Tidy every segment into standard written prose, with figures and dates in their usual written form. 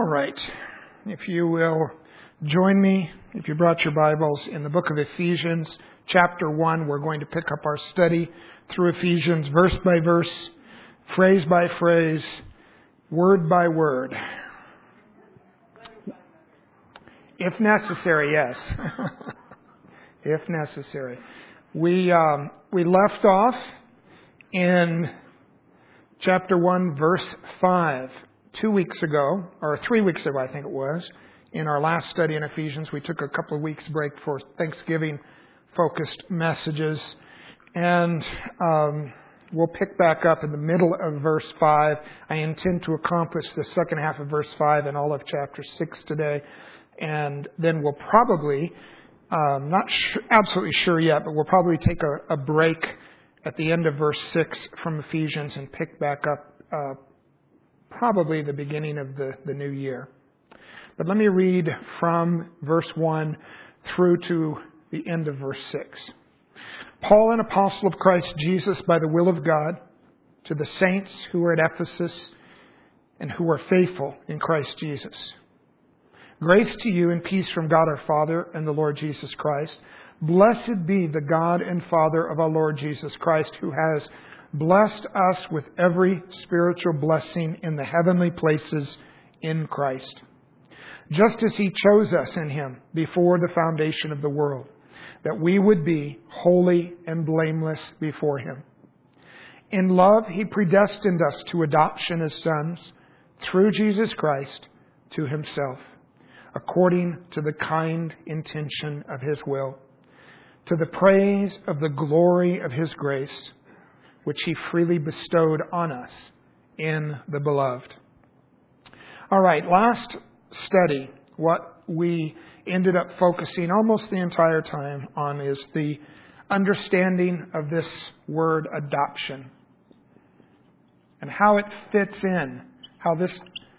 right. If you will join me, if you brought your Bibles, in the book of Ephesians, chapter 1, we're going to pick up our study through Ephesians verse by verse, phrase by phrase, word by word. If necessary, yes. If necessary. We left off in chapter 1, verse 5. 2 weeks ago, or 3 weeks ago, I think it was, in our last study in Ephesians, we took a couple of weeks break for Thanksgiving-focused messages, and we'll pick back up in the middle of verse 5. I intend to accomplish the second half of verse 5 and all of chapter 6 today, and then we'll probably, absolutely sure yet, but we'll probably take a break at the end of verse 6 from Ephesians and pick back up probably the beginning of the new year. But let me read from verse 1 through to the end of verse 6. Paul, an apostle of Christ Jesus by the will of God, to the saints who are at Ephesus and who are faithful in Christ Jesus. Grace to you and peace from God our Father and the Lord Jesus Christ. Blessed be the God and Father of our Lord Jesus Christ, who has blessed us with every spiritual blessing in the heavenly places in Christ, just as He chose us in Him before the foundation of the world, that we would be holy and blameless before Him. In love, He predestined us to adoption as sons through Jesus Christ to Himself, according to the kind intention of His will, to the praise of the glory of His grace, which He freely bestowed on us in the Beloved. All right, last study, what we ended up focusing almost the entire time on is the understanding of this word adoption and how it fits in, how this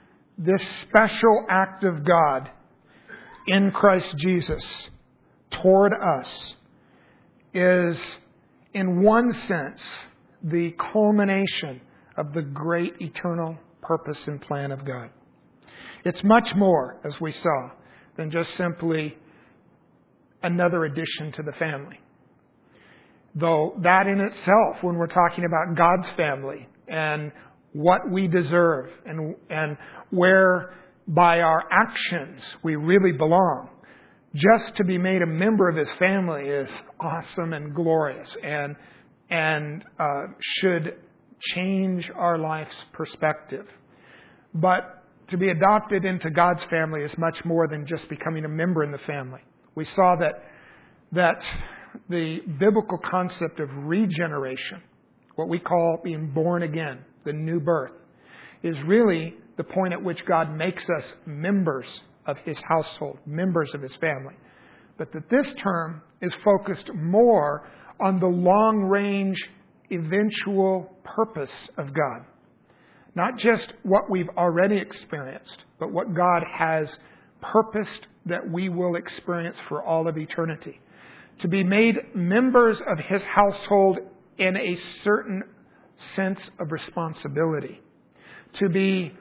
special act of God in Christ Jesus toward us is, in one sense, the culmination of the great eternal purpose and plan of God. It's much more, as we saw, than just simply another addition to the family. Though that in itself, when we're talking about God's family and what we deserve and where by our actions we really belong, just to be made a member of His family is awesome and glorious and should change our life's perspective. But to be adopted into God's family is much more than just becoming a member in the family. We saw that the biblical concept of regeneration, what we call being born again, the new birth, is really the point at which God makes us members of His household, members of His family. But that this term is focused more on the long-range eventual purpose of God. Not just what we've already experienced, but what God has purposed that we will experience for all of eternity. To be made members of His household in a certain sense of responsibility. To be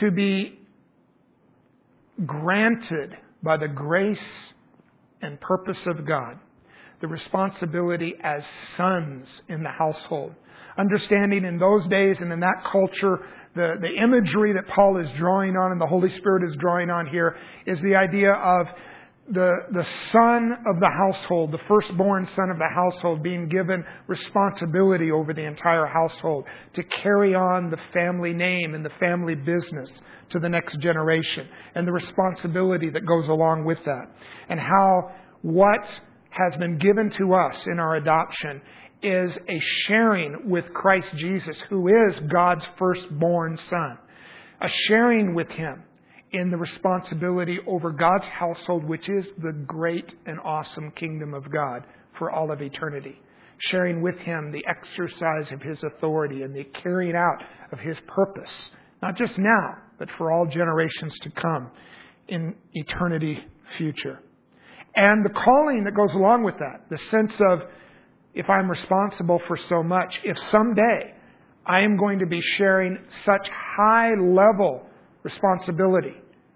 granted by the grace and purpose of God the responsibility as sons in the household. Understanding in those days and in that culture, the imagery that Paul is drawing on and the Holy Spirit is drawing on here is the idea of the son of the household, the firstborn son of the household, being given responsibility over the entire household to carry on the family name and the family business to the next generation, and the responsibility that goes along with that, and how what has been given to us in our adoption is a sharing with Christ Jesus, who is God's firstborn Son. A sharing with Him in the responsibility over God's household, which is the great and awesome kingdom of God for all of eternity. Sharing with Him the exercise of His authority and the carrying out of His purpose, not just now, but for all generations to come in eternity future. And the calling that goes along with that, the sense of, if I'm responsible for so much, if someday I am going to be sharing such high level responsibility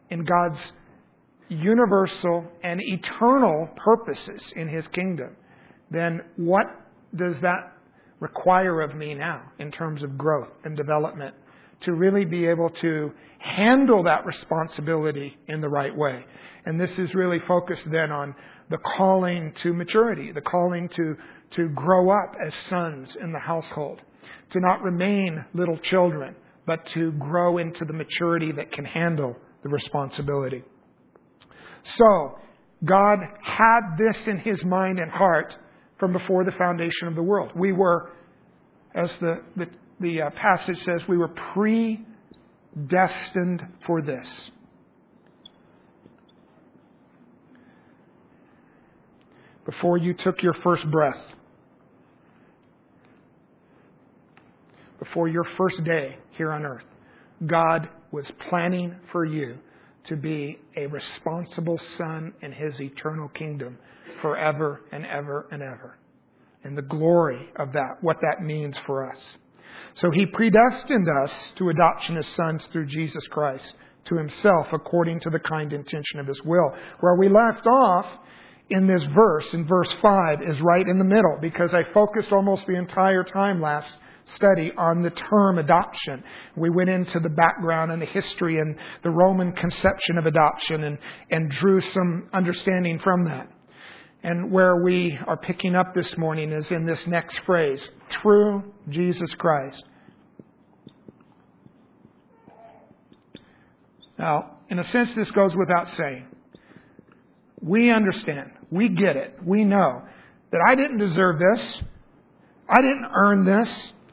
in God's universal and eternal purposes in His kingdom, then what does that require of me now in terms of growth and development to really be able to handle that responsibility in the right way? And this is really focused then on the calling to maturity, the calling to grow up as sons in the household, to not remain little children, but to grow into the maturity that can handle the responsibility. So, God had this in His mind and heart from before the foundation of the world. We were, as the passage says, we were predestined for this. Before you took your first breath, before your first day here on earth, God was planning for you to be a responsible son in His eternal kingdom forever and ever and ever. And the glory of that, what that means for us. So He predestined us to adoption as sons through Jesus Christ to Himself according to the kind intention of His will. Where we left off in this verse, in verse 5, is right in the middle, because I focused almost the entire time last study on the term adoption. We went into the background and the history and the Roman conception of adoption and drew some understanding from that. And where we are picking up this morning is in this next phrase, through Jesus Christ. Now, in a sense, this goes without saying. We understand. We get it. We know that I didn't deserve this. I didn't earn this.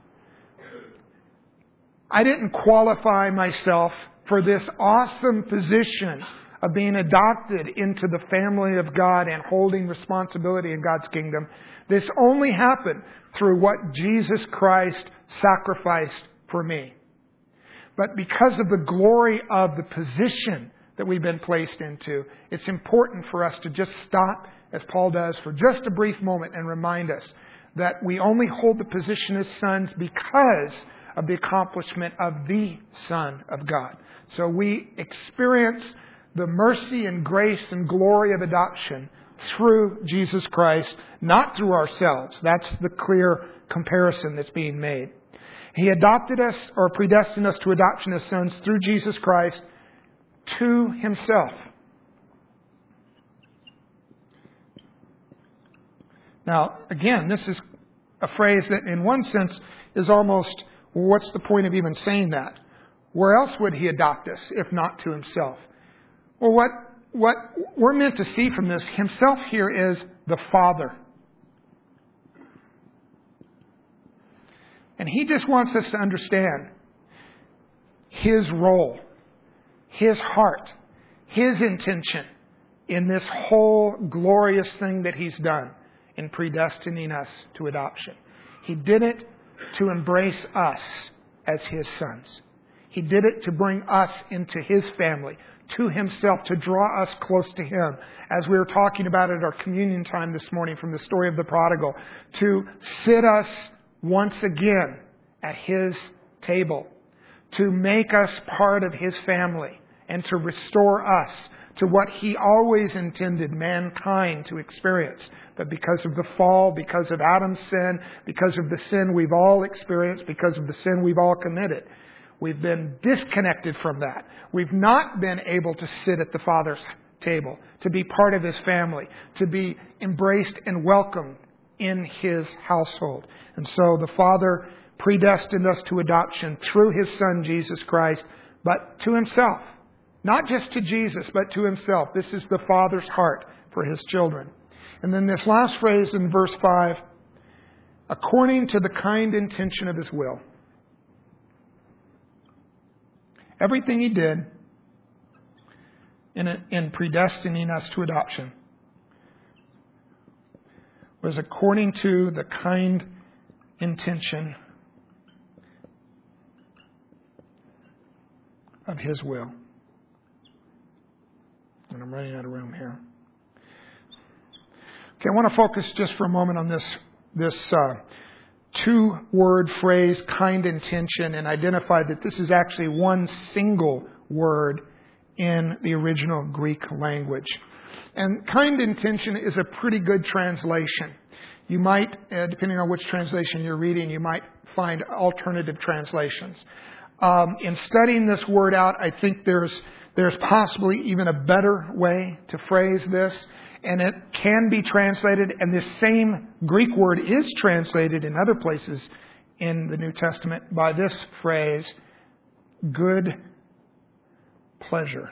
I didn't qualify myself for this awesome position of being adopted into the family of God and holding responsibility in God's kingdom. This only happened through what Jesus Christ sacrificed for me. But because of the glory of the position that we've been placed into, it's important for us to just stop, as Paul does, for just a brief moment and remind us that we only hold the position as sons because of the accomplishment of the Son of God. So we experience the mercy and grace and glory of adoption through Jesus Christ, not through ourselves. That's the clear comparison that's being made. He adopted us or predestined us to adoption as sons through Jesus Christ to Himself. Now, again, this is a phrase that in one sense is almost, well, what's the point of even saying that? Where else would He adopt us if not to Himself? Well, what we're meant to see from this, Himself here is the Father. And He just wants us to understand His role, His heart, His intention in this whole glorious thing that He's done in predestining us to adoption. He did it to embrace us as His sons. He did it to bring us into His family, to Himself, to draw us close to Him. As we were talking about at our communion time this morning from the story of the prodigal, to sit us once again at His table, to make us part of His family, and to restore us to what He always intended mankind to experience. But because of the fall, because of Adam's sin, because of the sin we've all experienced, because of the sin we've all committed, we've been disconnected from that. We've not been able to sit at the Father's table, to be part of His family, to be embraced and welcomed in His household. And so the Father predestined us to adoption through His Son, Jesus Christ, but to Himself. Not just to Jesus, but to Himself. This is the Father's heart for His children. And then this last phrase in verse 5, according to the kind intention of His will. Everything He did in predestining us to adoption was according to the kind intention of His will. And I'm running out of room here. Okay, I want to focus just for a moment on this two-word phrase, kind intention, and identify that this is actually one single word in the original Greek language. And kind intention is a pretty good translation. You might, depending on which translation you're reading, you might find alternative translations. In studying this word out, I think there's possibly even a better way to phrase this, and it can be translated, and this same Greek word is translated in other places in the New Testament by this phrase, good pleasure.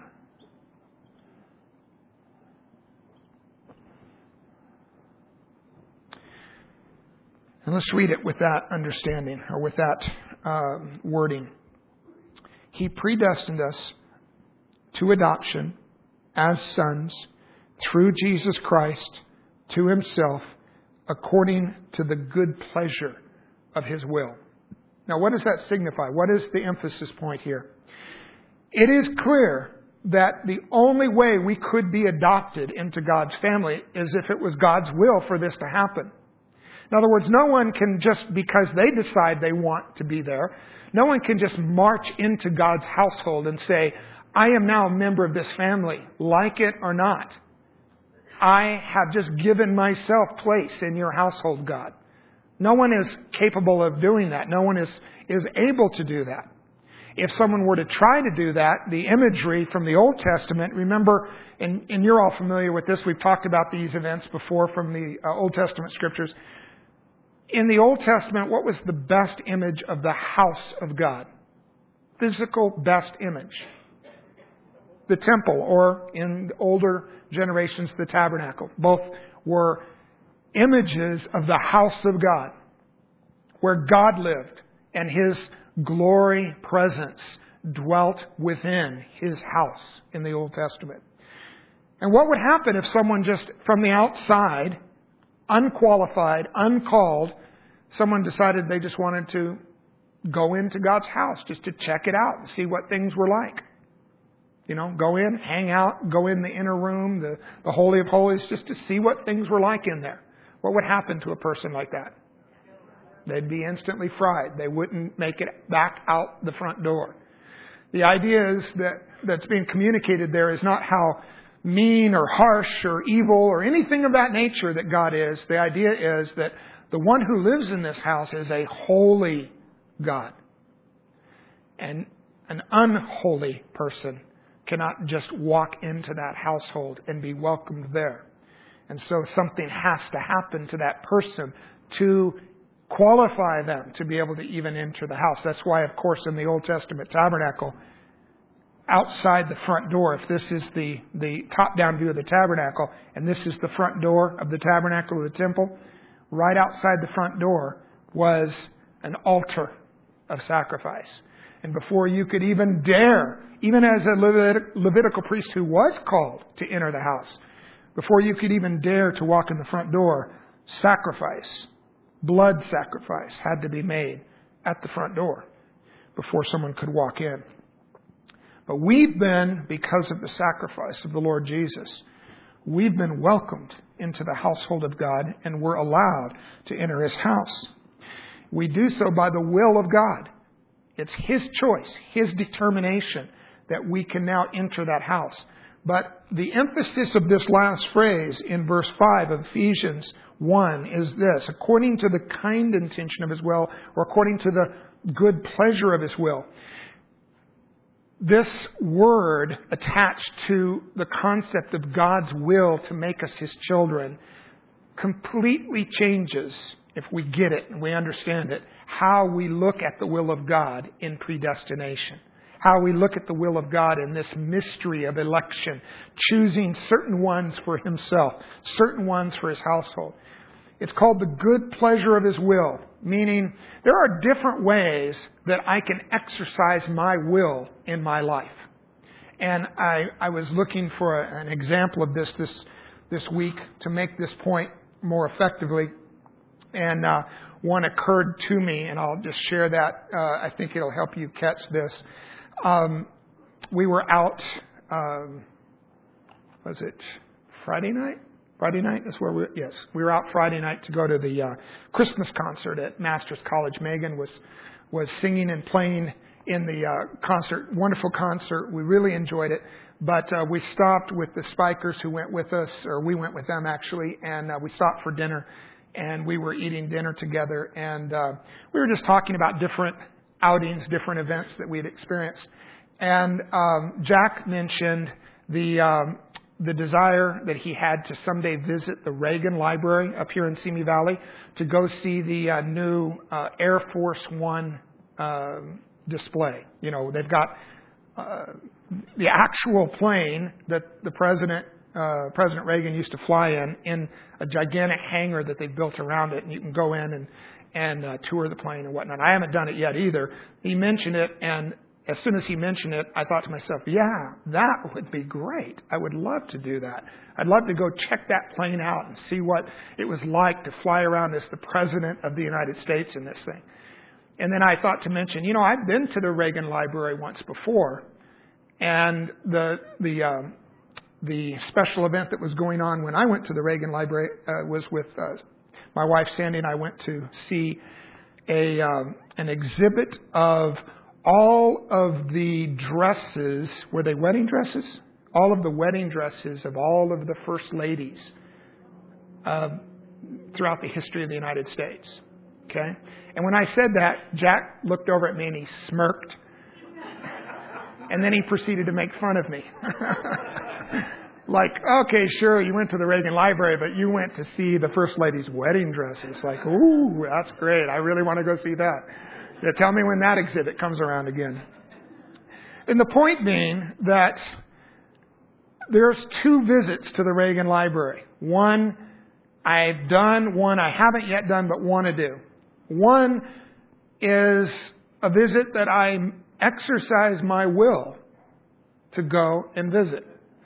And let's read it with that understanding, or with that wording. He predestined us to adoption as sons through Jesus Christ to Himself, according to the good pleasure of His will. Now, what does that signify? What is the emphasis point here? It is clear that the only way we could be adopted into God's family is if it was God's will for this to happen. In other words, no one can just because they decide they want to be there, no one can just march into God's household and say, I am now a member of this family, like it or not. I have just given myself place in your household, God. No one is capable of doing that. No one is able to do that. If someone were to try to do that, the imagery from the Old Testament, remember, and you're all familiar with this, we've talked about these events before from the Old Testament scriptures. In the Old Testament, what was the best image of the house of God? Physical best image. The temple, or in older generations, the tabernacle. Both were images of the house of God, where God lived and His glory presence dwelt within His house in the Old Testament. And what would happen if someone just from the outside, unqualified, uncalled, someone decided they just wanted to go into God's house just to check it out and see what things were like? You know, go in, hang out, go in the inner room, the Holy of Holies, just to see what things were like in there. What would happen to a person like that? They'd be instantly fried. They wouldn't make it back out the front door. The idea is that's being communicated there is not how mean or harsh or evil or anything of that nature that God is. The idea is that the one who lives in this house is a holy God. And an unholy person cannot just walk into that household and be welcomed there. And so something has to happen to that person to qualify them to be able to even enter the house. That's why, of course, in the Old Testament tabernacle, outside the front door, if this is the top-down view of the tabernacle, and this is the front door of the tabernacle or the temple, right outside the front door was an altar of sacrifice. And before you could even dare, even as a Levitical priest who was called to enter the house, before you could even dare to walk in the front door, sacrifice, blood sacrifice had to be made at the front door before someone could walk in. But we've been, because of the sacrifice of the Lord Jesus, we've been welcomed into the household of God, and we're allowed to enter His house. We do so by the will of God. It's His choice, His determination that we can now enter that house. But the emphasis of this last phrase in verse 5 of Ephesians 1 is this: according to the kind intention of His will, or according to the good pleasure of His will. This word attached to the concept of God's will to make us His children completely changes, if we get it and we understand it, how we look at the will of God in predestination. How we look at the will of God in this mystery of election, choosing certain ones for Himself, certain ones for His household. It's called the good pleasure of His will, meaning there are different ways that I can exercise my will in my life. And I was looking for an example of this week to make this point more effectively. And one occurred to me, and I'll just share that. I think it'll help you catch this. We were out, was it Friday night? Friday night is where we were out Friday night to go to the Christmas concert at Masters College. Megan was singing and playing in the concert. Wonderful concert. We really enjoyed it. But we stopped with the Spikers who went with us, or we went with them actually, and we stopped for dinner, and we were eating dinner together, and we were just talking about different outings, different events that we had experienced. And Jack mentioned the desire that he had to someday visit the Reagan Library up here in Simi Valley to go see the new Air Force One display. You know, they've got the actual plane that the President Reagan used to fly in a gigantic hangar that they built around it, and you can go in and tour the plane and whatnot. I haven't done it yet either. He mentioned it, and as soon as he mentioned it, I thought to myself, yeah, that would be great. I would love to do that. I'd love to go check that plane out and see what it was like to fly around as the President of the United States in this thing. And then I thought to mention, you know, I've been to the Reagan Library once before, and the special event that was going on when I went to the Reagan Library was with my wife Sandy, and I went to see an exhibit of all of the dresses. Were they wedding dresses? All of the wedding dresses of all of the first ladies throughout the history of the United States. Okay? And when I said that, Jack looked over at me and he smirked. And then he proceeded to make fun of me. Like, okay, sure, you went to the Reagan Library, but you went to see the First Lady's wedding dresses. Like, ooh, that's great. I really want to go see that. Yeah, tell me when that exhibit comes around again. And the point being that there's 2 visits to the Reagan Library. One I've done, one I haven't yet done, but want to do. One is a visit that I exercise my will to go and visit.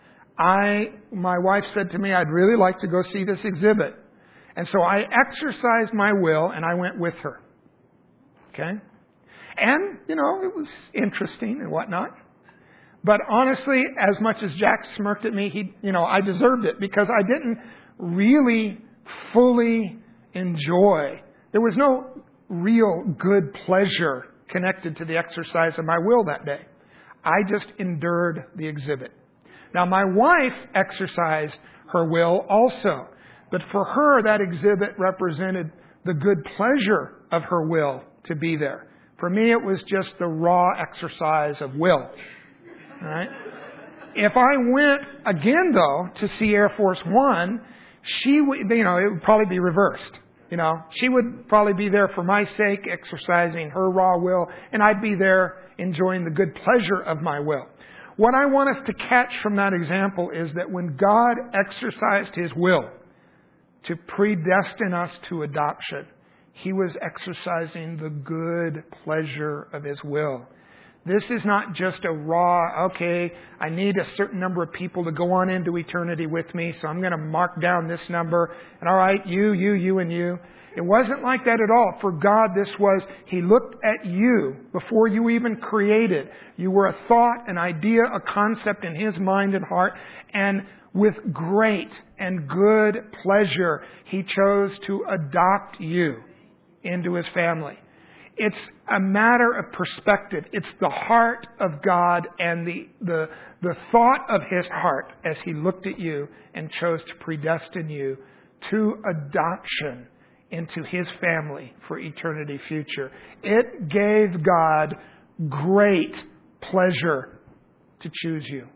My wife said to me, I'd really like to go see this exhibit. And so I exercised my will and I went with her. Okay? And, you know, it was interesting and whatnot. But honestly, as much as Jack smirked at me, I deserved it because I didn't really fully enjoy. There was no real good pleasure connected to the exercise of my will that day. I just endured the exhibit. Now, my wife exercised her will also, but for her, that exhibit represented the good pleasure of her will to be there. For me, it was just the raw exercise of will. All right? If I went again, though, to see Air Force One, it would probably be reversed. She would probably be there for my sake, exercising her raw will, and I'd be there enjoying the good pleasure of my will. What I want us to catch from that example is that when God exercised His will to predestine us to adoption, He was exercising the good pleasure of His will. This is not just a raw, okay, I need a certain number of people to go on into eternity with me, so I'm going to mark down this number, and all right, you, and you. It wasn't like that at all. For God, this was, He looked at you before you even created. You were a thought, an idea, a concept in His mind and heart, and with great and good pleasure, He chose to adopt you into His family. It's a matter of perspective. It's the heart of God and the thought of His heart as He looked at you and chose to predestine you to adoption into His family for eternity future. It gave God great pleasure to choose you.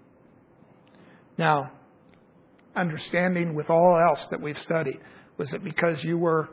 Now, understanding with all else that we've studied, was it because you were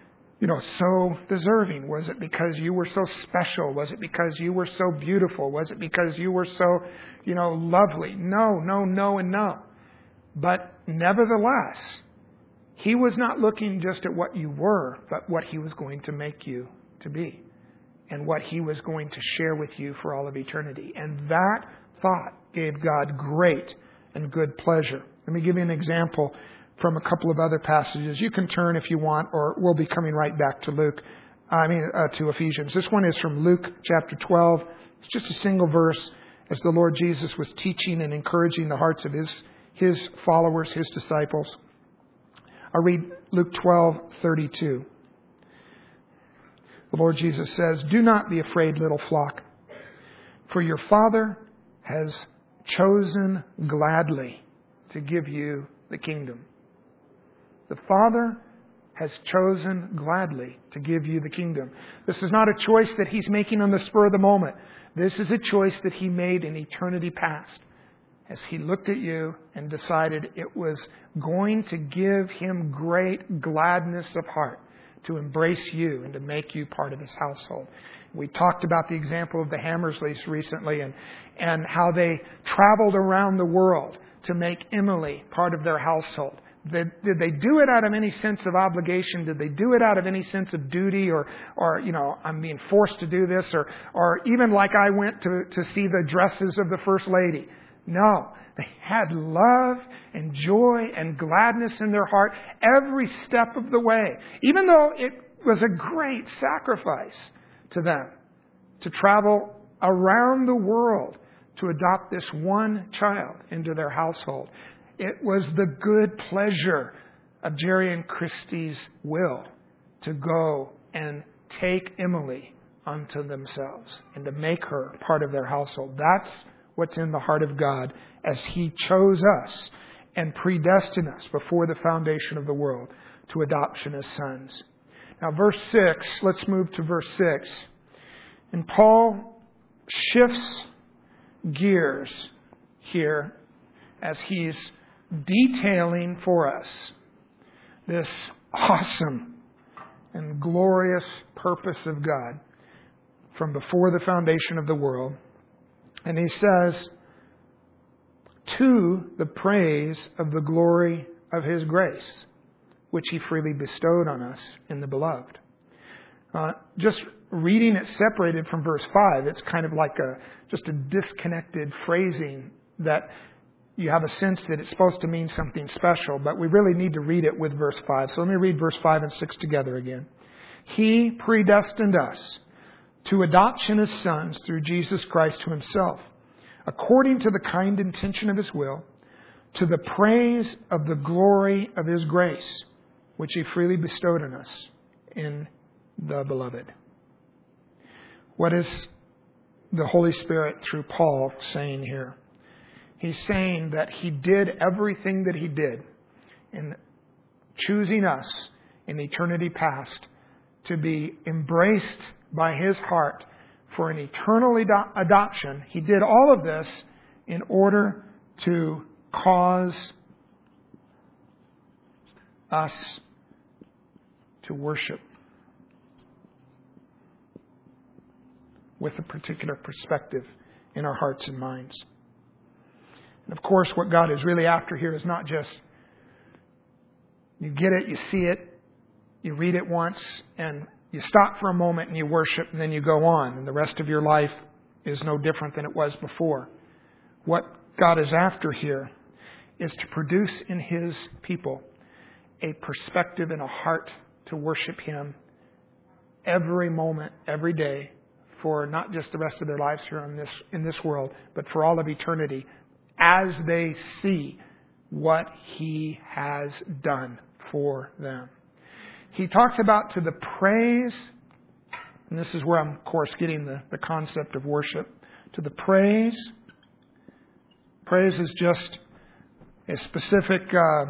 so deserving? Was it because you were so special? Was it because you were so beautiful? Was it because you were so, lovely? No, and no. But nevertheless, He was not looking just at what you were, but what He was going to make you to be and what He was going to share with you for all of eternity. And that thought gave God great and good pleasure. Let me give you an example from a couple of other passages. You can turn if you want, or we'll be coming right back to to Ephesians. This one is from Luke chapter 12. It's just a single verse as the Lord Jesus was teaching and encouraging the hearts of His followers, His disciples. I'll read Luke 12:32. The Lord Jesus says, "Do not be afraid, little flock, for your Father has chosen gladly to give you the kingdom. The Father has chosen gladly to give you the kingdom. This is not a choice that He's making on the spur of the moment. This is a choice that He made in eternity past, as He looked at you and decided it was going to give Him great gladness of heart to embrace you and to make you part of His household. We talked about the example of the Hammersleys recently and how they traveled around the world to make Emily part of their household. Did they do it out of any sense of obligation? Did they do it out of any sense of duty or I'm being forced to do this? Or even like I went to see the dresses of the First Lady. No. They had love and joy and gladness in their heart every step of the way. Even though it was a great sacrifice to them to travel around the world to adopt this one child into their household. It was the good pleasure of Jerry and Christy's will to go and take Emily unto themselves and to make her part of their household. That's what's in the heart of God as He chose us and predestined us before the foundation of the world to adoption as sons. Now verse 6, let's move to verse 6. And Paul shifts gears here as he's detailing for us this awesome and glorious purpose of God from before the foundation of the world. And he says, to the praise of the glory of His grace, which He freely bestowed on us in the Beloved. Just reading it separated from verse 5, it's kind of like just a disconnected phrasing that you have a sense that it's supposed to mean something special, but we really need to read it with verse 5. So let me read verse 5 and 6 together again. He predestined us to adoption as sons through Jesus Christ to Himself, according to the kind intention of His will, to the praise of the glory of His grace, which He freely bestowed on us in the Beloved. What is the Holy Spirit through Paul saying here? He's saying that He did everything that He did in choosing us in eternity past to be embraced by His heart for an eternal adoption. He did all of this in order to cause us to worship with a particular perspective in our hearts and minds. And of course, what God is really after here is not just you get it, you see it, you read it once, and you stop for a moment and you worship, and then you go on, and the rest of your life is no different than it was before. What God is after here is to produce in His people a perspective and a heart to worship Him every moment, every day, for not just the rest of their lives here in this world, but for all of eternity, as they see what He has done for them. He talks about to the praise, and this is where I'm, of course, getting the concept of worship, to the praise. Praise is just a specific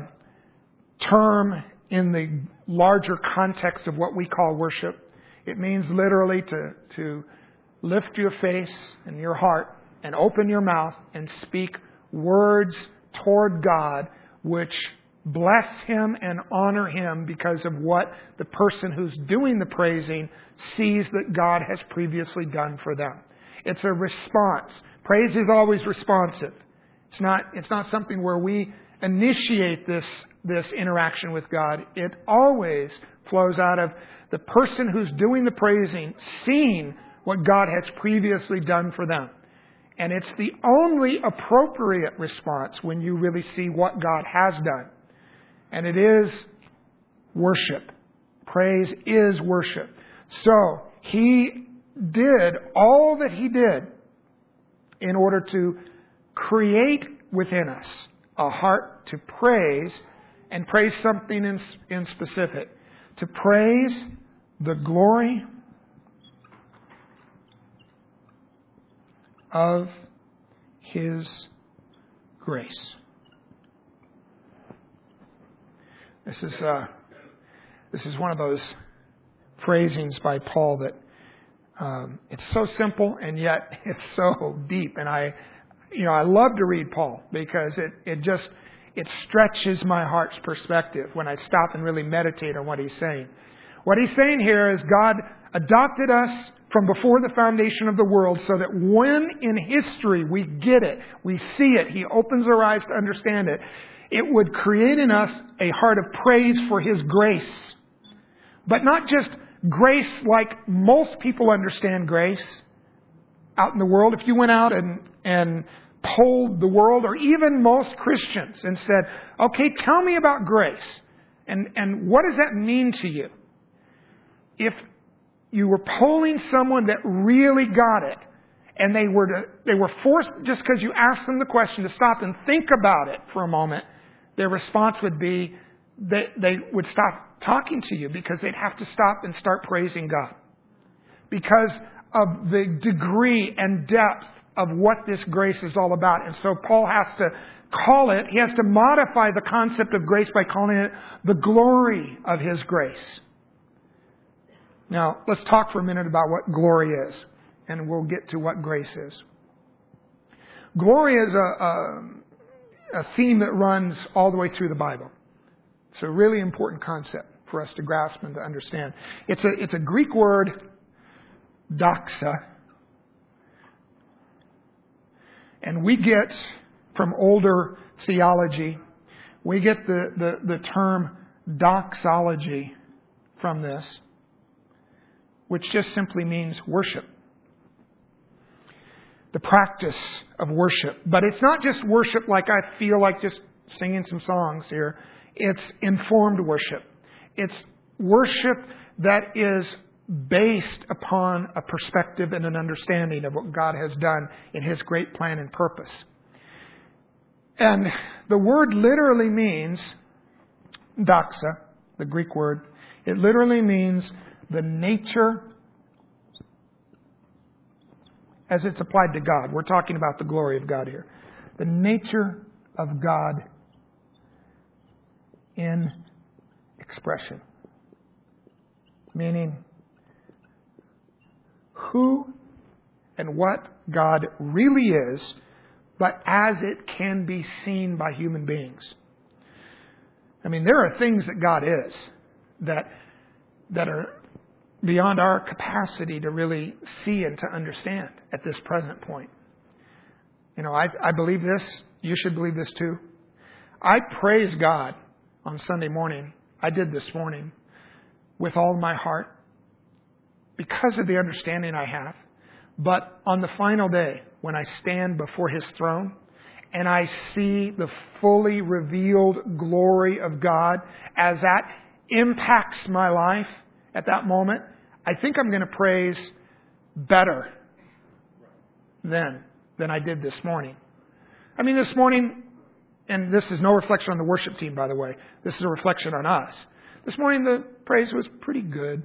term in the larger context of what we call worship. It means literally to lift your face and your heart and open your mouth and speak words toward God which bless Him and honor Him because of what the person who's doing the praising sees that God has previously done for them. It's a response. Praise is always responsive. It's not something where we initiate this interaction with God. It always flows out of the person who's doing the praising, seeing what God has previously done for them. And it's the only appropriate response when you really see what God has done. And it is worship. Praise is worship. So He did all that He did in order to create within us a heart to praise, and praise something in specific. To praise the glory of His grace. This is one of those phrasings by Paul that it's so simple and yet it's so deep. And I love to read Paul because it stretches my heart's perspective when I stop and really meditate on what he's saying. What he's saying here is God adopted us from before the foundation of the world so that when in history we get it, we see it, He opens our eyes to understand it, it would create in us a heart of praise for His grace. But not just grace like most people understand grace out in the world. If you went out and polled the world, or even most Christians, and said, okay, tell me about grace. And what does that mean to you? If you were polling someone that really got it, and they were forced, just because you asked them the question, to stop and think about it for a moment, their response would be they would stop talking to you because they'd have to stop and start praising God. Because of the degree and depth of what this grace is all about. And so Paul has to he has to modify the concept of grace by calling it the glory of His grace. Now, let's talk for a minute about what glory is, and we'll get to what grace is. Glory is a theme that runs all the way through the Bible. It's a really important concept for us to grasp and to understand. It's a Greek word, doxa. And we get, from older theology, we get the term doxology from this, which just simply means worship. The practice of worship. But it's not just worship like I feel like just singing some songs here. It's informed worship. It's worship that is based upon a perspective and an understanding of what God has done in His great plan and purpose. And the word literally means, doxa, the Greek word, it literally means the nature as it's applied to God. We're talking about the glory of God here. The nature of God in expression. Meaning who and what God really is, but as it can be seen by human beings. I mean, there are things that God is that are beyond our capacity to really see and to understand at this present point. You know, I believe this. You should believe this too. I praise God on Sunday morning. I did this morning with all my heart because of the understanding I have. But on the final day, when I stand before His throne and I see the fully revealed glory of God as that impacts my life at that moment, I think I'm going to praise better then than I did this morning. I mean, this morning, and this is no reflection on the worship team, by the way. This is a reflection on us. This morning, the praise was pretty good.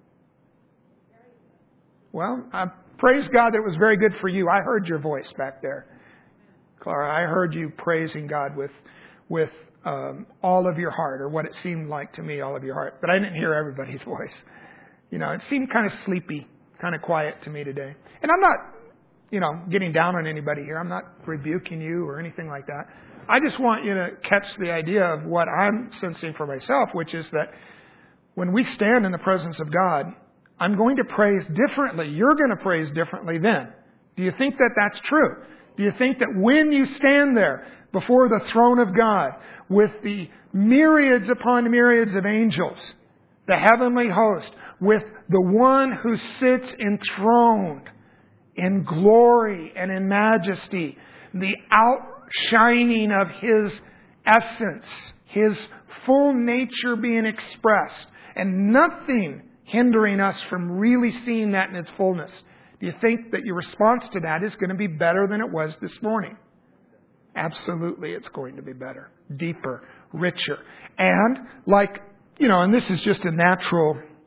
Well, I praise God that it was very good for you. I heard your voice back there, Clara. I heard you praising God with all of your heart, or what it seemed like to me, all of your heart. But I didn't hear everybody's voice. You know, it seemed kind of sleepy, kind of quiet to me today. And I'm not, getting down on anybody here. I'm not rebuking you or anything like that. I just want you to catch the idea of what I'm sensing for myself, which is that when we stand in the presence of God, I'm going to praise differently. You're going to praise differently then. Do you think that that's true? Do you think that when you stand there before the throne of God with the myriads upon myriads of angels, the heavenly host, with the one who sits enthroned in glory and in majesty, the outshining of His essence, His full nature being expressed, and nothing hindering us from really seeing that in its fullness, do you think that your response to that is going to be better than it was this morning? Absolutely, it's going to be better, deeper, richer. And and this is just a natural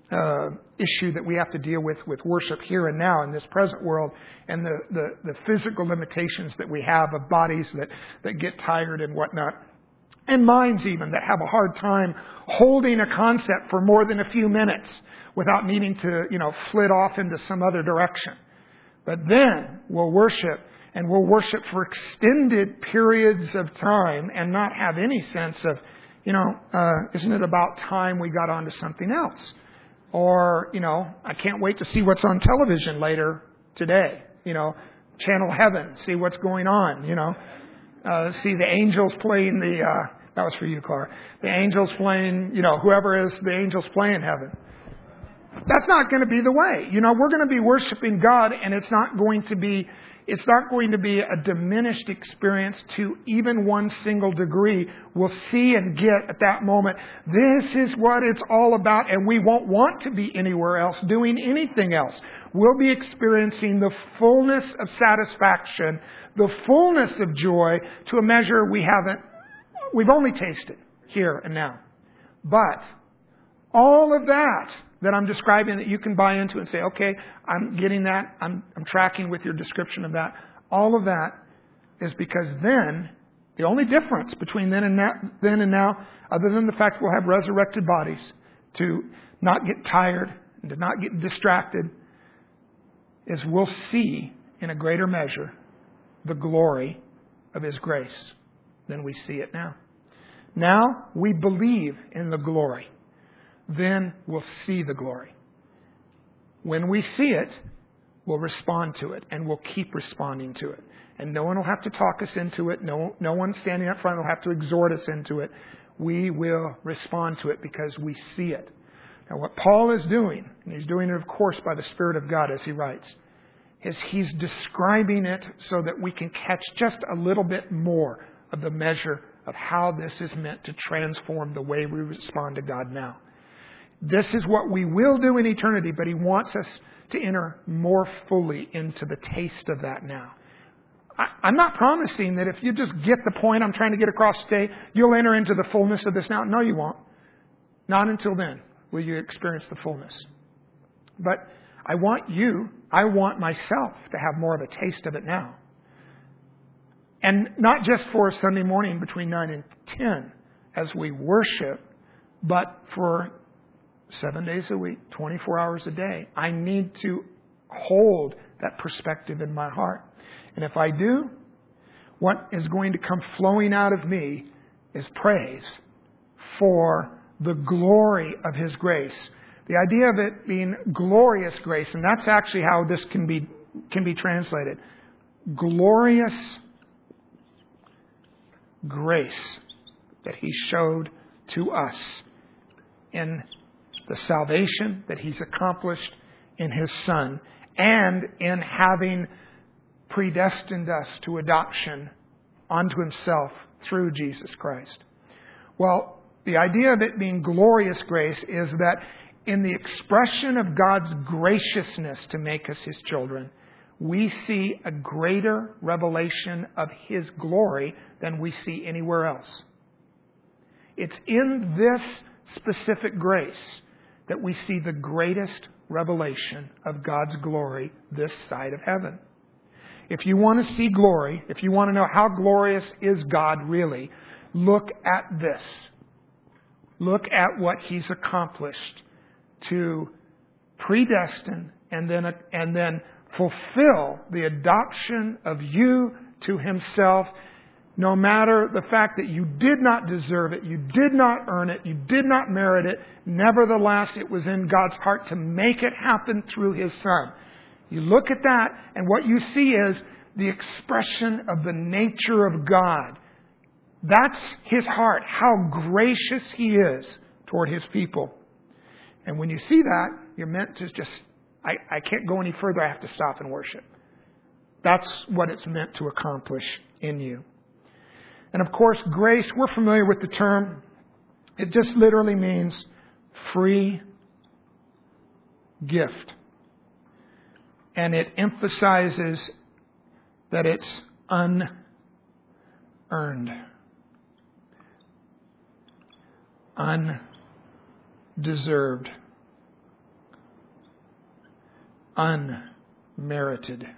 issue that we have to deal with worship here and now in this present world, and the physical limitations that we have of bodies that get tired and whatnot, and minds even that have a hard time holding a concept for more than a few minutes without needing to, flit off into some other direction. But then we'll worship, and we'll worship for extended periods of time and not have any sense of, isn't it about time we got onto something else? Or, I can't wait to see what's on television later today. Channel Heaven, see what's going on, see the angels playing that was for you, Clark. The angels playing, whoever is the angels playing heaven. That's not going to be the way. We're going to be worshiping God, and it's not going to be a diminished experience to even one single degree. We'll see and get at that moment, this is what it's all about, and we won't want to be anywhere else doing anything else. We'll be experiencing the fullness of satisfaction, the fullness of joy to a measure we've only tasted here and now. But all of that I'm describing that you can buy into and say, okay, I'm getting that. I'm tracking with your description of that. All of that is because then, the only difference between then and now, other than the fact we'll have resurrected bodies to not get tired and to not get distracted, is we'll see in a greater measure the glory of His grace than we see it now. Now we believe in the glory. Then we'll see the glory. When we see it, we'll respond to it, and we'll keep responding to it. And no one will have to talk us into it. No one standing up front will have to exhort us into it. We will respond to it because we see it. Now what Paul is doing, and he's doing it of course by the Spirit of God as he writes, is he's describing it so that we can catch just a little bit more of the measure of how this is meant to transform the way we respond to God now. This is what we will do in eternity, but He wants us to enter more fully into the taste of that now. I'm not promising that if you just get the point I'm trying to get across today, you'll enter into the fullness of this now. No, you won't. Not until then will you experience the fullness. But I want myself to have more of a taste of it now. And not just for Sunday morning between 9 and 10 as we worship, but for 7 days a week, 24 hours a day. I need to hold that perspective in my heart. And if I do, what is going to come flowing out of me is praise for the glory of His grace. The idea of it being glorious grace, and that's actually how this can be translated. Glorious grace that He showed to us in the salvation that He's accomplished in His Son, and in having predestined us to adoption unto Himself through Jesus Christ. Well, the idea of it being glorious grace is that in the expression of God's graciousness to make us His children, we see a greater revelation of His glory than we see anywhere else. It's in this specific grace that we see the greatest revelation of God's glory this side of heaven. If you want to see glory, if you want to know how glorious is God really, look at this. Look at what He's accomplished to predestine and then fulfill the adoption of you to Himself, no matter the fact that you did not deserve it, you did not earn it, you did not merit it. Nevertheless, it was in God's heart to make it happen through His Son. You look at that, and what you see is the expression of the nature of God. That's His heart, how gracious He is toward His people. And when you see that, you're meant to just, I can't go any further, I have to stop and worship. That's what it's meant to accomplish in you. And of course, grace, we're familiar with the term. It just literally means free gift. And it emphasizes that it's unearned, undeserved unmerited.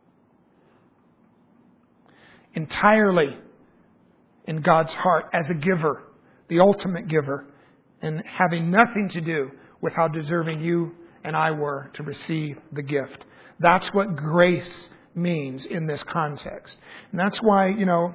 Entirely in God's heart as a giver, the ultimate giver, and having nothing to do with how deserving you and I were to receive the gift. That's what grace means in this context. And that's why,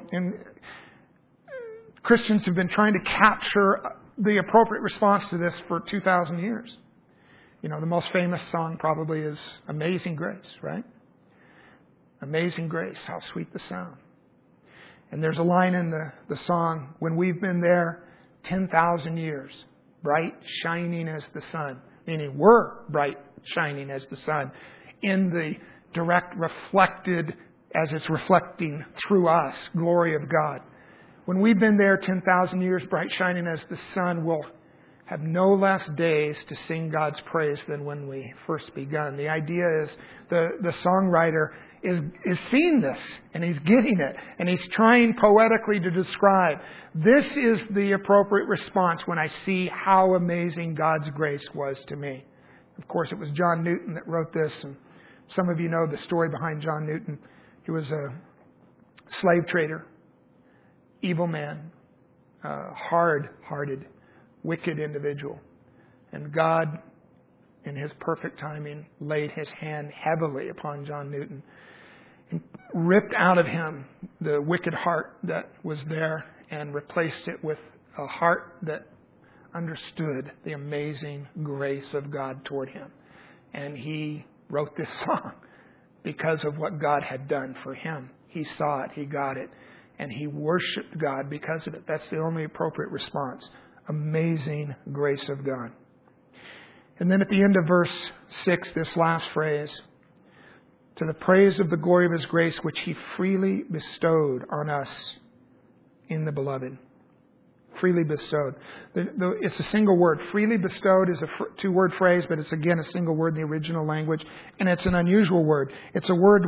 Christians have been trying to capture the appropriate response to this for 2,000 years. The most famous song probably is Amazing Grace, right? Amazing Grace, how sweet the sound. And there's a line in the song, when we've been there 10,000 years, bright, shining as the sun. Meaning we're bright, shining as the sun. In the direct reflected, as it's reflecting through us, glory of God. When we've been there 10,000 years, bright, shining as the sun, we'll have no less days to sing God's praise than when we first begun. The idea is the songwriter is seeing this, and he's getting it, and he's trying poetically to describe, this is the appropriate response when I see how amazing God's grace was to me. Of course, it was John Newton that wrote this, and some of you know the story behind John Newton. He was a slave trader, evil man, hard-hearted, wicked individual. And God, in His perfect timing, laid His hand heavily upon John Newton and ripped out of him the wicked heart that was there and replaced it with a heart that understood the amazing grace of God toward him. And he wrote this song because of what God had done for him. He saw it, he got it, and he worshiped God because of it. That's the only appropriate response. Amazing grace of God. And then at the end of verse 6, this last phrase, to the praise of the glory of His grace, which He freely bestowed on us in the Beloved. Freely bestowed. It's a single word. Freely bestowed is a two-word phrase, but it's again a single word in the original language, and it's an unusual word. It's a word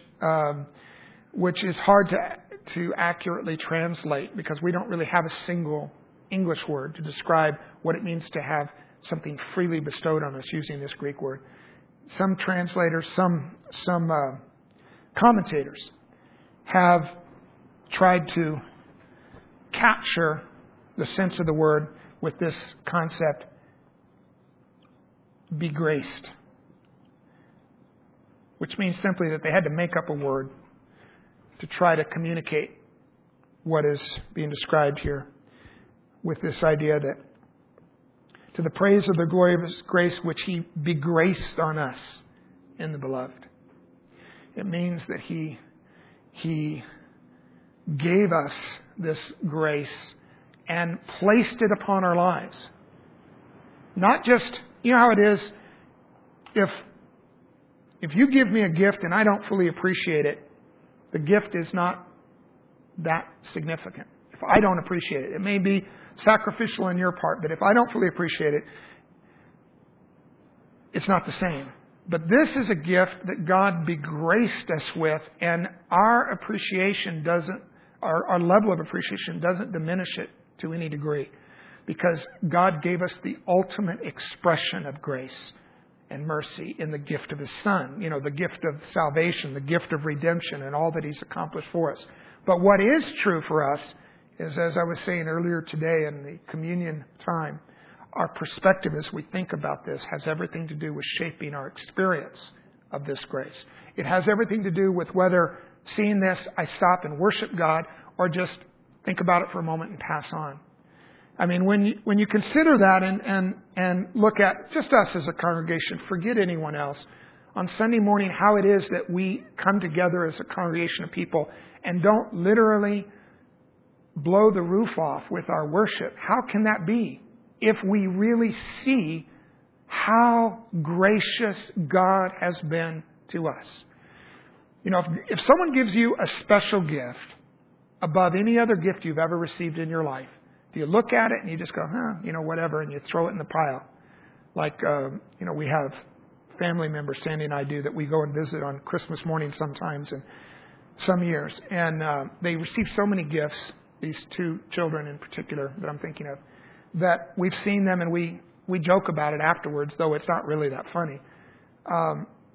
which is hard to accurately translate because we don't really have a single English word to describe what it means to have something freely bestowed on us using this Greek word. Some translators, some commentators have tried to capture the sense of the word with this concept, be graced, which means simply that they had to make up a word to try to communicate what is being described here with this idea that to the praise of the glory of His grace, which He begraced on us in the Beloved. It means that He gave us this grace and placed it upon our lives. Not just, you know how it is, if you give me a gift and I don't fully appreciate it, the gift is not that significant. If I don't appreciate it, it may be sacrificial on your part, but if I don't fully appreciate it, it's not the same. But this is a gift that God begraced us with, and our appreciation our level of appreciation doesn't diminish it to any degree, because God gave us the ultimate expression of grace and mercy in the gift of His Son. The gift of salvation, the gift of redemption, and all that He's accomplished for us. But what is true for us is, as I was saying earlier today in the communion time, our perspective as we think about this has everything to do with shaping our experience of this grace. It has everything to do with whether seeing this, I stop and worship God, or just think about it for a moment and pass on. I mean, when you consider that and look at just us as a congregation, forget anyone else, on Sunday morning, how it is that we come together as a congregation of people and don't literally blow the roof off with our worship. How can that be if we really see how gracious God has been to us? If someone gives you a special gift above any other gift you've ever received in your life, do you look at it and you just go, whatever, and you throw it in the pile? Like, we have family members, Sandy and I do, that we go and visit on Christmas morning sometimes and some years. And they receive so many gifts, these two children in particular that I'm thinking of, that we've seen them and we joke about it afterwards, though it's not really that funny.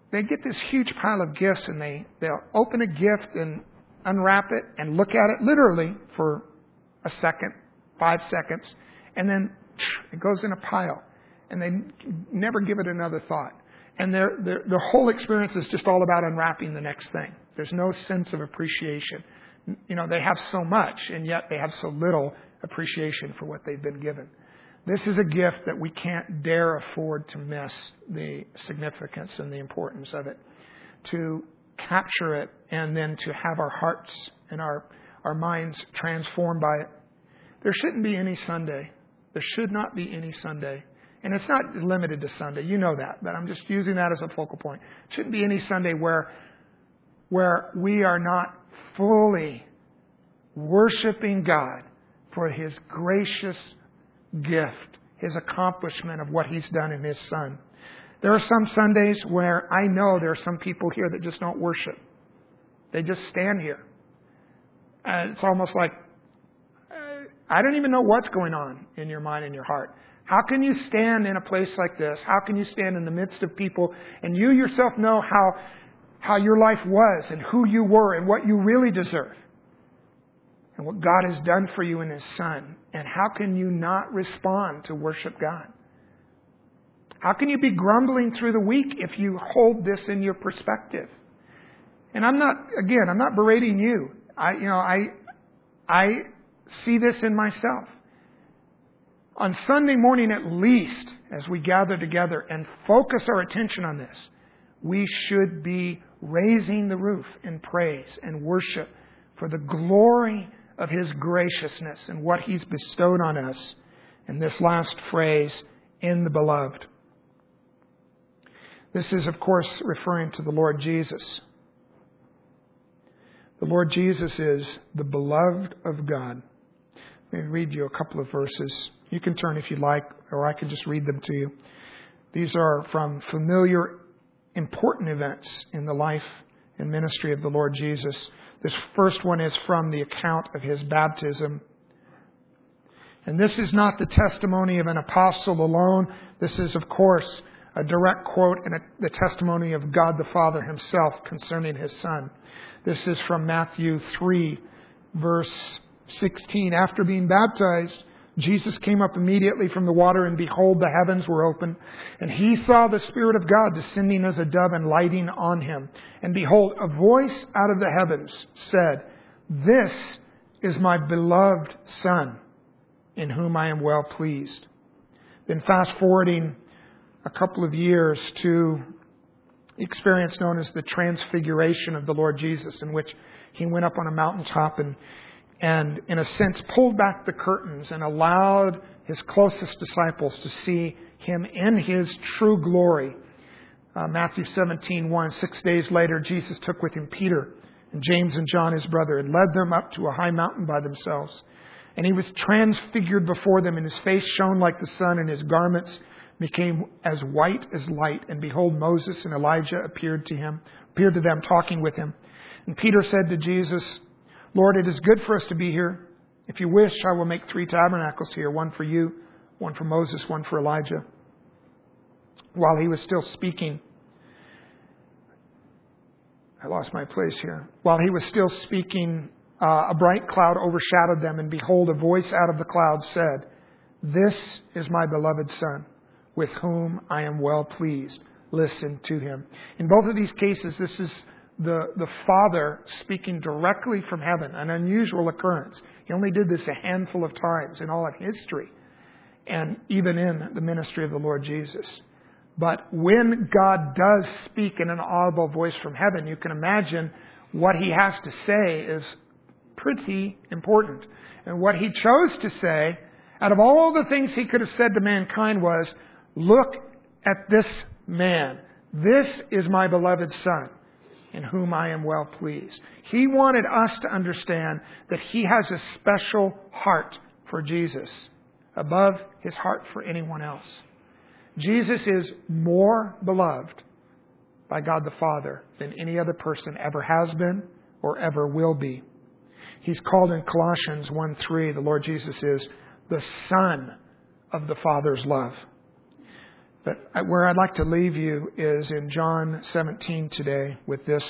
they get this huge pile of gifts, and they'll open a gift and unwrap it and look at it literally for a second, 5 seconds, and then it goes in a pile, and they never give it another thought. And their whole experience is just all about unwrapping the next thing. There's no sense of appreciation. They have so much, and yet they have so little appreciation for what they've been given. This is a gift that we can't dare afford to miss the significance and the importance of it. To capture it and then to have our hearts and our minds transformed by it. There shouldn't be any Sunday. There should not be any Sunday. And it's not limited to Sunday. You know that. But I'm just using that as a focal point. It shouldn't be any Sunday where we are not fully worshiping God for His gracious gift, His accomplishment of what He's done in His Son. There are some Sundays where I know there are some people here that just don't worship. They just stand here. It's almost like, I don't even know what's going on in your mind and your heart. How can you stand in a place like this? How can you stand in the midst of people and you yourself know how your life was and who you were and what you really deserve? And what God has done for you in His Son. And how can you not respond to worship God? How can you be grumbling through the week if you hold this in your perspective? And I'm not berating you. I see this in myself. On Sunday morning at least, as we gather together and focus our attention on this, we should be raising the roof in praise and worship for the glory of His graciousness and what He's bestowed on us. In this last phrase, in the beloved. This is, of course, referring to the Lord Jesus. The Lord Jesus is the beloved of God. Let me read you a couple of verses. You can turn if you like, or I can just read them to you. These are from familiar, important events in the life and ministry of the Lord Jesus. This first one is from the account of His baptism. And this is not the testimony of an apostle alone. This is, of course, a direct quote and the testimony of God the Father Himself concerning His Son. This is from Matthew 3, verse 16. After being baptized, Jesus came up immediately from the water, and behold, the heavens were open. And He saw the Spirit of God descending as a dove and lighting on Him. And behold, a voice out of the heavens said, "This is my beloved Son, in whom I am well pleased." Then fast forwarding a couple of years to the experience known as the Transfiguration of the Lord Jesus, in which He went up on a mountaintop and in a sense pulled back the curtains and allowed His closest disciples to see Him in His true glory. Matthew 17:1, 6 days later, Jesus took with Him Peter and James and John, His brother, and led them up to a high mountain by themselves. And He was transfigured before them, and His face shone like the sun, and His garments became as white as light. And behold, Moses and Elijah appeared to them, talking with Him. And Peter said to Jesus, "Lord, it is good for us to be here. If you wish, I will make 3 tabernacles here, one for you, one for Moses, one for Elijah." While He was still speaking, While He was still speaking, a bright cloud overshadowed them, and behold, a voice out of the cloud said, "This is my beloved Son, with whom I am well pleased. Listen to Him." In both of these cases, this is the Father speaking directly from heaven, an unusual occurrence. He only did this a handful of times in all of history, and even in the ministry of the Lord Jesus. But when God does speak in an audible voice from heaven, you can imagine what He has to say is pretty important. And what He chose to say, out of all the things He could have said to mankind, was, "Look at this man. This is my beloved Son, in whom I am well pleased." He wanted us to understand that He has a special heart for Jesus above His heart for anyone else. Jesus is more beloved by God the Father than any other person ever has been or ever will be. He's called in Colossians 1:3, the Lord Jesus is the Son of the Father's love. But where I'd like to leave you is in John 17 today with this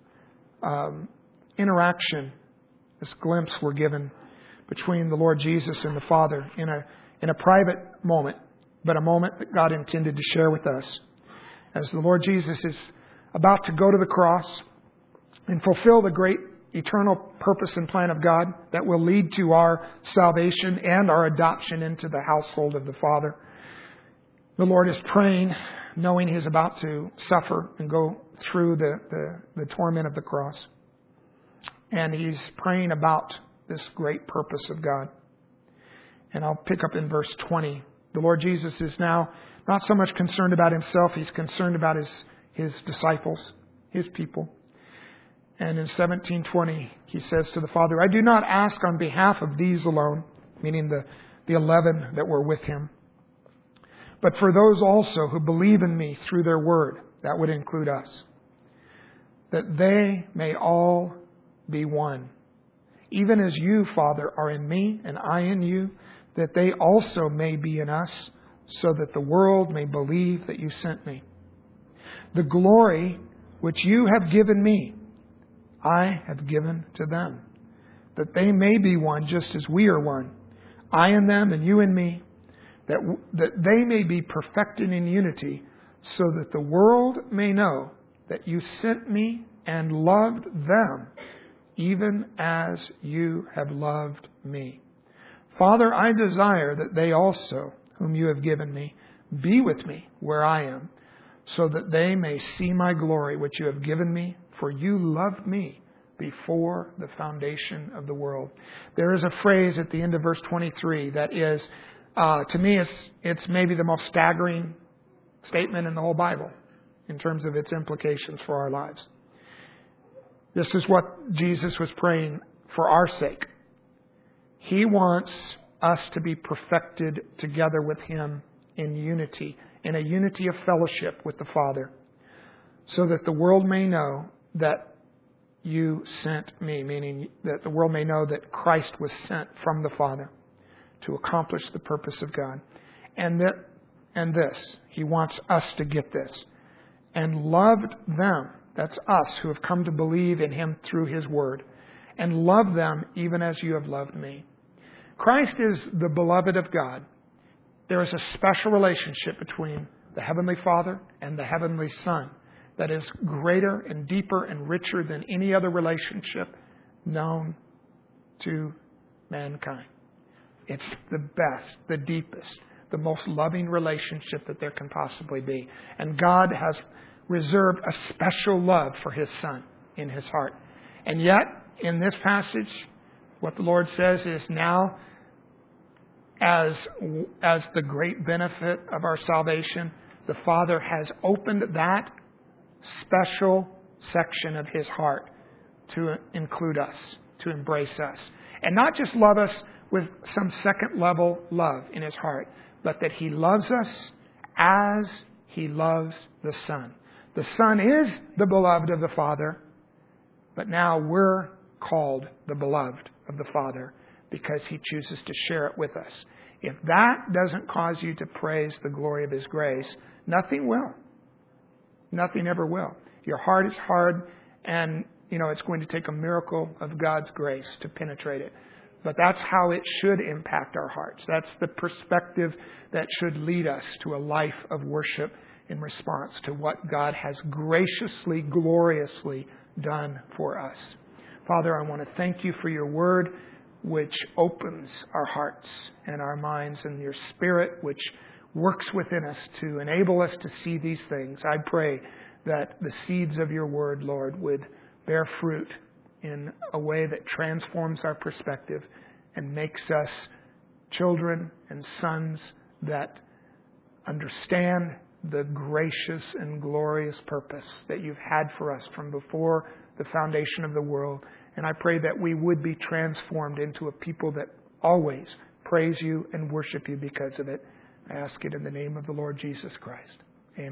interaction, this glimpse we're given between the Lord Jesus and the Father in a private moment, but a moment that God intended to share with us. As the Lord Jesus is about to go to the cross and fulfill the great eternal purpose and plan of God that will lead to our salvation and our adoption into the household of the Father. The Lord is praying, knowing He's about to suffer and go through the torment of the cross. And He's praying about this great purpose of God. And I'll pick up in verse 20. The Lord Jesus is now not so much concerned about Himself. He's concerned about His disciples, His people. And in 17:20, He says to the Father, I do not ask on behalf of these alone, meaning the 11 that were with Him, but for those also who believe in Me through their word. That would include us. That they may all be one. Even as You, Father, are in Me and I in You, that they also may be in us, so that the world may believe that You sent Me. The glory which You have given Me, I have given to them, that they may be one just as We are one, I in them and You in Me, that they may be perfected in unity, so that the world may know that You sent Me and loved them, even as You have loved Me. Father, I desire that they also, whom You have given Me, be with Me where I am, so that they may see My glory which You have given Me, for You loved Me before the foundation of the world. There is a phrase at the end of verse 23 that is, to me, it's maybe the most staggering statement in the whole Bible in terms of its implications for our lives. This is what Jesus was praying for our sake. He wants us to be perfected together with Him in unity, in a unity of fellowship with the Father, so that the world may know that You sent Me, meaning that the world may know that Christ was sent from the Father to accomplish the purpose of God. And this, He wants us to get this. And loved them, that's us who have come to believe in Him through His Word, and love them even as You have loved Me. Christ is the beloved of God. There is a special relationship between the Heavenly Father and the Heavenly Son that is greater and deeper and richer than any other relationship known to mankind. It's the best, the deepest, the most loving relationship that there can possibly be. And God has reserved a special love for His Son in His heart. And yet, in this passage, what the Lord says is now, as the great benefit of our salvation, the Father has opened that special section of His heart to include us, to embrace us. And not just love us with some second level love in His heart, but that He loves us as He loves the Son. The Son is the beloved of the Father, but now we're called the beloved of the Father because He chooses to share it with us. If that doesn't cause you to praise the glory of His grace, nothing will. Nothing ever will. Your heart is hard, and it's going to take a miracle of God's grace to penetrate it. But that's how it should impact our hearts. That's the perspective that should lead us to a life of worship in response to what God has graciously, gloriously done for us. Father, I want to thank You for Your Word, which opens our hearts and our minds, and Your Spirit, which works within us to enable us to see these things. I pray that the seeds of Your Word, Lord, would bear fruit in a way that transforms our perspective and makes us children and sons that understand the gracious and glorious purpose that You've had for us from before the foundation of the world. And I pray that we would be transformed into a people that always praise You and worship You because of it. I ask it in the name of the Lord Jesus Christ.